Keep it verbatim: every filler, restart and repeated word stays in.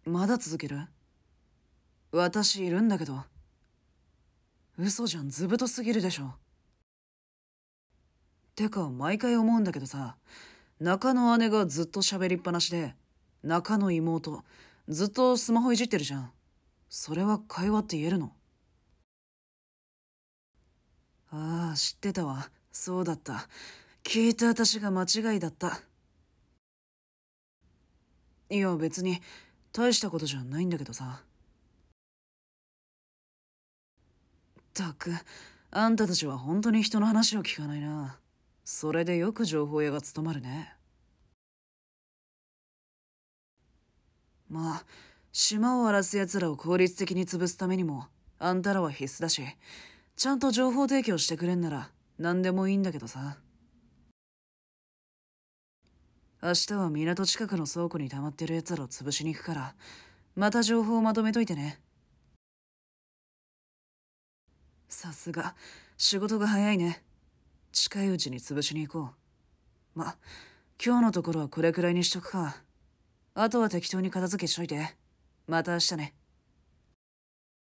まだ続ける？私いるんだけど。嘘じゃん、ずぶとすぎるでしょ。てか、毎回思うんだけどさ、中の姉がずっと喋りっぱなしで、中の妹、ずっとスマホいじってるじゃん。それは会話って言えるの？ああ、知ってたわ。そうだった。聞いた私が間違いだった。いや、別に、大したことじゃないんだけどさ。ったく、あんたたちは本当に人の話を聞かないな。それでよく情報屋が務まるね。まあ、島を荒らす奴らを効率的に潰すためにも、あんたらは必須だし、ちゃんと情報提供してくれんなら、何でもいいんだけどさ。明日は港近くの倉庫に溜まってる奴らを潰しに行くから、また情報をまとめといてね。さすが、仕事が早いね。近いうちに潰しに行こう。ま、今日のところはこれくらいにしとくか。あとは適当に片付けしといて。また明日ね。